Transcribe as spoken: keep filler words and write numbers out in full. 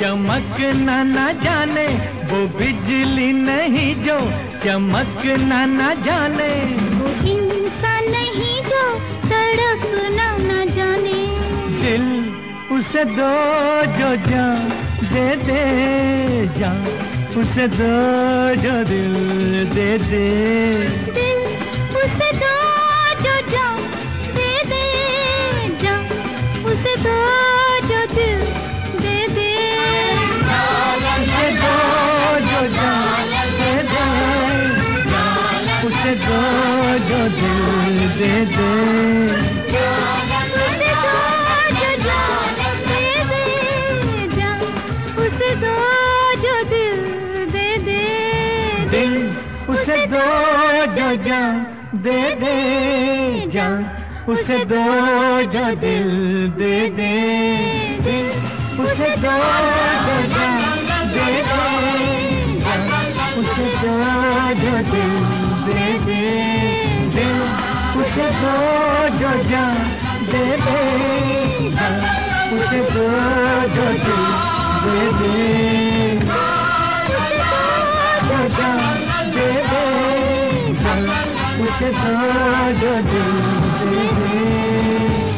चमकना न जाने वो बिजली नहीं जो चमकना न जाने, वो इंसान नहीं जो तड़पना न जाने। दिल उसे दो जो जान दे दे, जान उसे दो जो दिल दे दे। दिल उसे दो जो जान दे दे, जान उसे दो जो दिल दे दे। उसे दो जो जान दे दे, जान उसे दो जो दिल दे दे। उसे दो जो दिल दे दे, दिल उसे दो जो जान दे दे, जान उसे दो जो दिल दे दे। दिल उसे दो जो जान दे दे, जान उसे दो जो दिल दे दे। दिल उसे दो जो जान दे दे, जान उसे दो जो दिल दे दे। जो जान दे दे, जान उसे दो जो दिल दे दे।